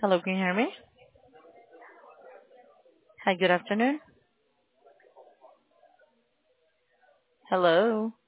Hello, can you hear me? Hi, good afternoon. Hello.